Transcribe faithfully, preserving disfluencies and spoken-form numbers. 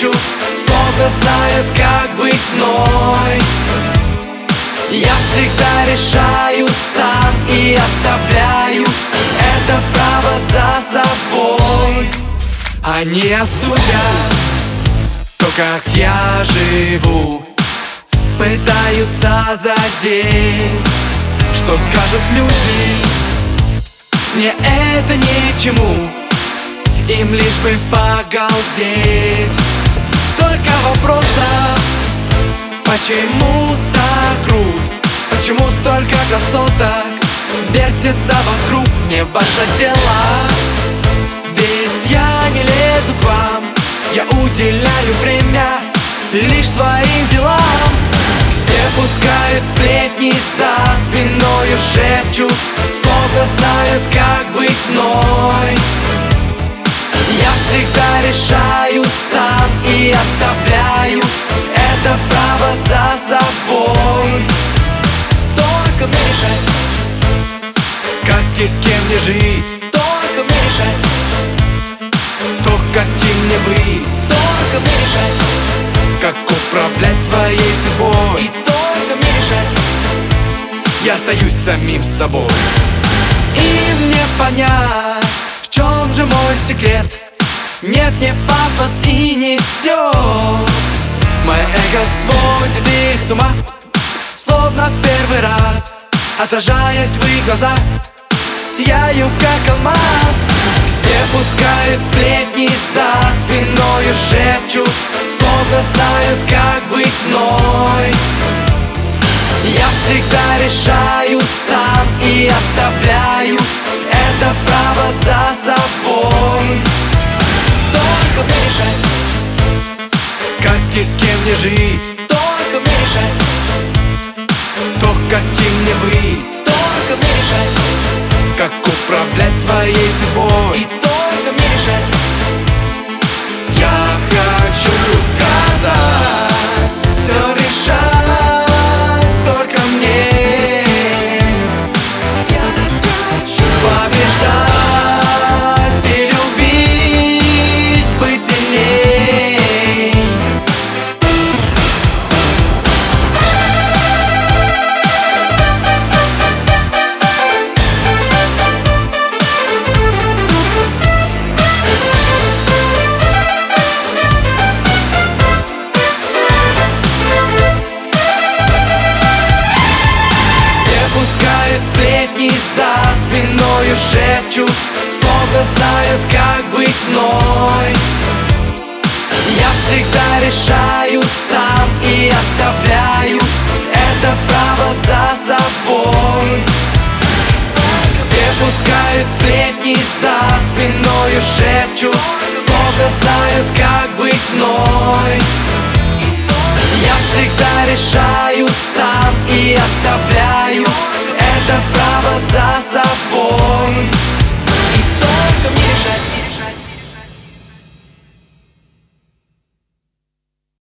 шепчут, словно знают, как быть мной. Я всегда решаю сам и оставляю это право за собой. Они осудят то, как я живу, пытаются задеть, что скажут люди. Мне это ни к чему, им лишь бы погалдеть. Столько вопросов, почему так круто, почему столько красоток вертится вокруг, не ваше дело. Ведь я не лезу к вам, я уделяю время лишь своим делам. Все пускают сплетни за спиною, шепчут, словно знают, как быть мной. Я всегда решаю сам и оставляю это право за собой. Только мне решать, как и с кем мне жить. Только мне решать, то, каким мне быть. Только мне решать, как управлять своей судьбой. И только мне решать, я остаюсь самим собой. И мне понять, в чем же мой секрет. Нет, не пафос и не стёб. Мое эго сводит их с ума, словно в первый раз, отражаясь в их глазах, сияю, как алмаз. Все пускают сплетни за спиною, шепчут, словно знают, как быть мной. Я всегда решаю сам и оставляю это право за собой. Только мне решать, как и с кем мне жить. Только мне решать, то, каким мне быть. Только мне решать, как управлять своей судьбой. И только мне решать, я хочу сказать, все решать только мне. Я хочу побеждать и любить, быть сильней. Сплетни за спиною, шепчут, словно знают, как быть мной. Я всегда решаю сам и оставляю это право за собой. Все пускают сплетни за спиною, шепчут, словно знают, как быть мной. Я всегда решаю сам и оставляю это право за собой.